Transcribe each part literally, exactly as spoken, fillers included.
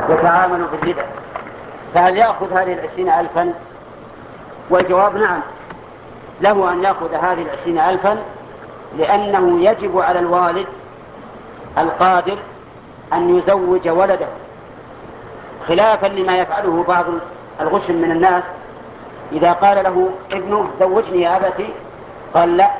يتعامل بالربا، فهل يأخذ هذه العشرين ألفا؟ والجواب نعم، له أن يأخذ هذه العشرين ألفا، لأنه يجب على الوالد القادر أن يزوج ولده، خلافا لما يفعله بعض الغشم من الناس. إذا قال له ابنه زوجني يا أبتي، قال لا،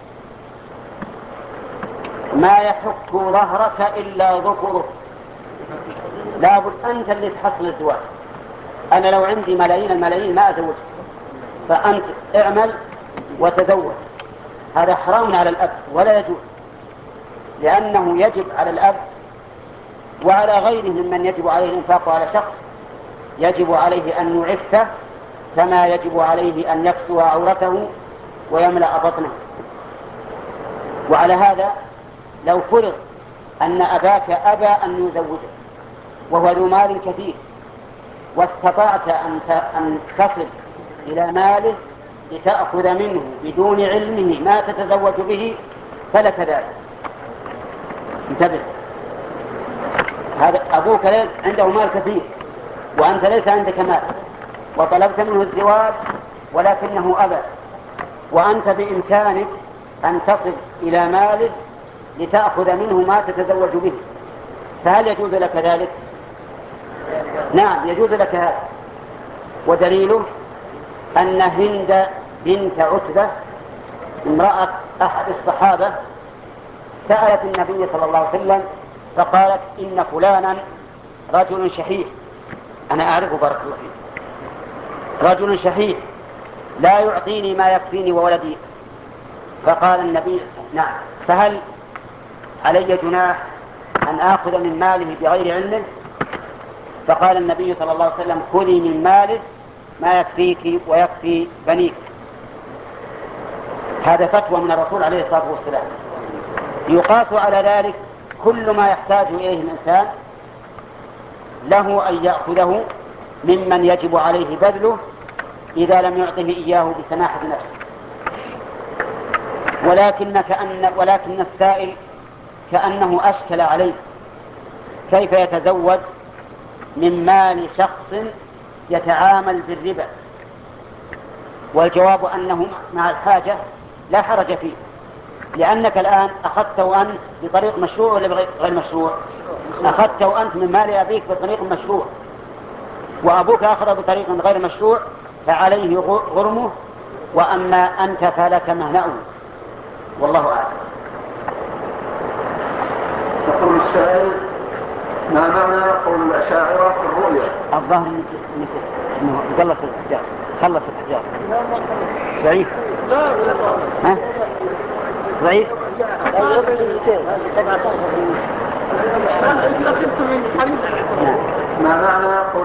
ما يحك ظهرك إلا ذكره، لابد أنت اللي تحصل الزواج، أنا لو عندي ملايين الملايين ما أزوجك، فأنت اعمل وتزوج. هذا حرام على الأب ولا يجوز، لأنه يجب على الأب وعلى غيره ممن يجب عليه الإنفاق على شخص، يجب عليه أن يعفه كما يجب عليه أن يكسو عورته ويملأ بطنه. وعلى هذا لو فرض أن أباك أبى أن يزوجك وهو ذو مال كثير، واستطعت أن تصل إلى ماله لتأخذ منه بدون علمه ما تتزوج به، فلك ذلك. انتبه، هذا أبوك عنده مال كثير وأنت ليس عندك مال، وطلبت منه الزواج ولكنه أبى، وأنت بإمكانك أن تصل إلى ماله لتأخذ منه ما تتزوج به، فهل يجوز لك ذلك؟ نعم يجوز لك هذا. ودليله أن هند بنت عتبة امرأة أحد الصحابة سألت النبي صلى الله عليه وسلم فقالت إن فلانا رجل شحيح، أنا أعرف بارك الله فيك، رجل شحيح لا يعطيني ما يكفيني وولدي. فقال النبي نعم، فهل علي جناح أن آخذ من ماله بغير علمه؟ فقال النبي صلى الله عليه وسلم خذي من ماله ما يكفيك ويكفي بنيك. هذا فتوى من الرسول عليه الصلاة والسلام. يقاس على ذلك كل ما يحتاج إليه الإنسان له أن يأخذه ممن يجب عليه بذله إذا لم يعطه إياه بسماحة نفسه. ولكن, كأن ولكن السائل كأنه أشكل عليه كيف يتزوج من مال شخص يتعامل بالربا، والجواب أنه مع الحاجة لا حرج فيه، لأنك الآن أخذته أنت بطريق مشروع ولا غير مشروع؟ أخذته أنت من مال أبيك بطريق مشروع، وأبوك أخذ بطريق غير مشروع فعليه غرمه، وأما أنت فلك مهنأه، والله أعلم. يقول السائل ما معنى قول الأشاعرة في الرؤيا؟ الظاهر أنه خلص الأحجار، خلص الأحجار ضعيف. ها؟ ضعيف. ما معنى